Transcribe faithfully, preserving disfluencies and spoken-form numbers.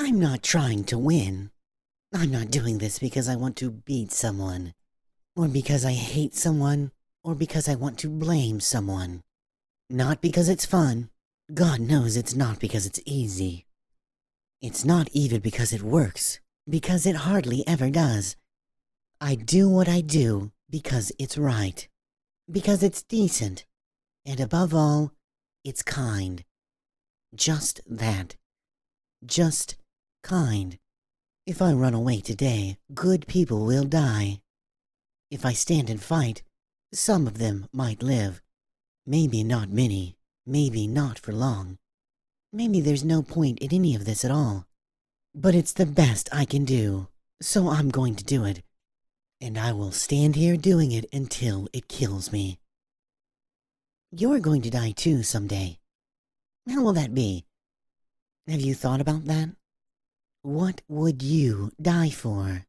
I'm not trying to win. I'm not doing this because I want to beat someone, or because I hate someone, or because I want to blame someone. Not because it's fun. God knows it's not because it's easy. It's not even because it works, because it hardly ever does. I do what I do because it's right, because it's decent, and above all, it's kind. Just that. Just kind. If I run away today, good people will die. If I stand and fight, some of them might live. Maybe not many, maybe not for long. Maybe there's no point in any of this at all. But it's the best I can do, so I'm going to do it. And I will stand here doing it until it kills me. You're going to die too someday. How will that be? Have you thought about that? What would you die for?